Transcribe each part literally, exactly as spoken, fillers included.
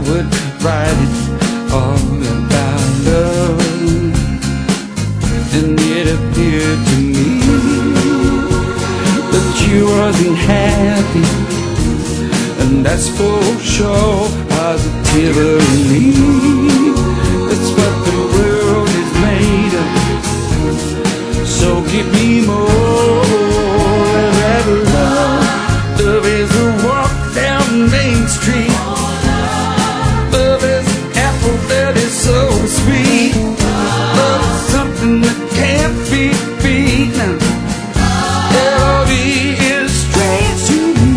would write it all about love. And it appeared to me that you wasn't happy, and that's for sure positively. That's what the world is made of. So give me more of that love. Love is a walk down Main Street. Love is an apple that is so sweet. Love is something that can't be beaten. L V is strange to me.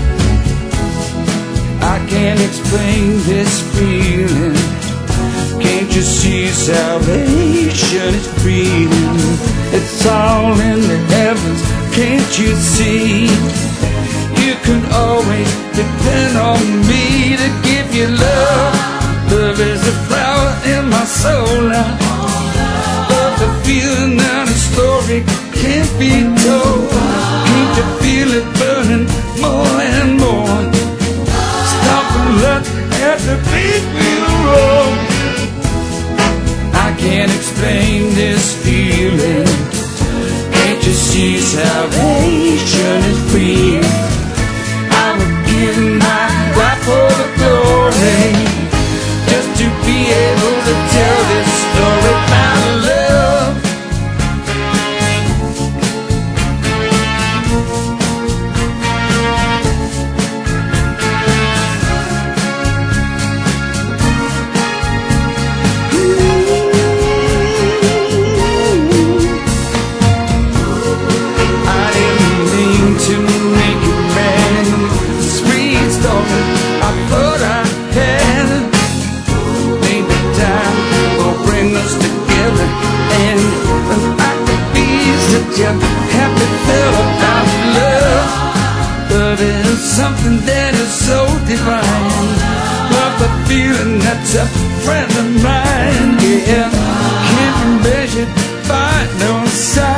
I can't explain this feeling. Can't you see salvation is freedom? It's all in the heavens, can't you see? You can always depend on me to give you love. Love is a flower in my soul now. Love the feeling that a story can't be told. Can't you feel it burning more and more? Stop and look at the big wheel roll. I can't explain this feeling. Can't you see salvation is free? I would give my life for the glory, just to be able to tell this story about love. Happy feel about love. Love is something that is so divine. Love the feeling that's a friend of mine. Yeah, can't be measured by no size.